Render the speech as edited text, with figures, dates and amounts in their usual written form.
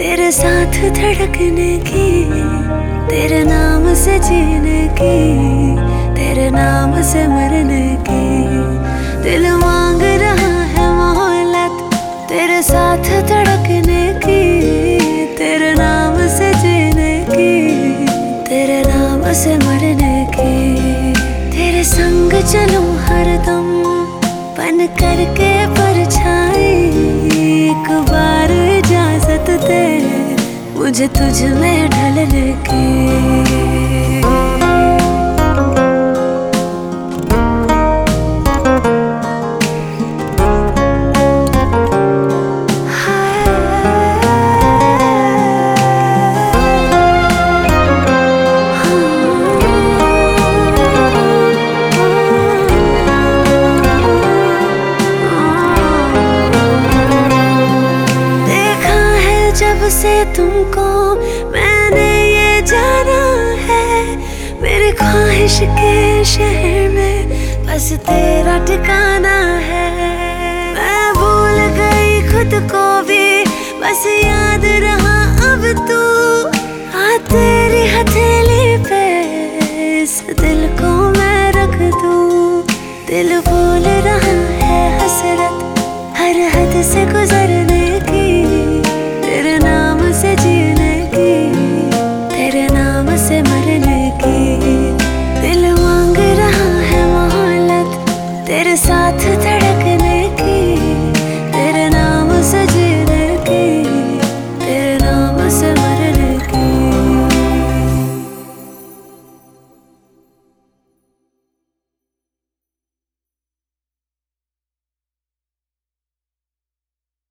तेरे साथ धड़कने की, तेरे नाम से जीने की, तेरे नाम से मरने की। दिल मांग रहा है मोहब्बत तेरे साथ धड़कने की, तेरे नाम से जीने की, तेरे नाम से मरने की। तेरे संग चलूं हरदम बन करके परछाई, एक बार इजाजत दे मुझे तुझ में ढलने की। जब से तुमको मैंने ये जाना है, मेरी ख्वाहिश के शहर में बस तेरा ठिकाना है। मैं भूल गई खुद को भी बस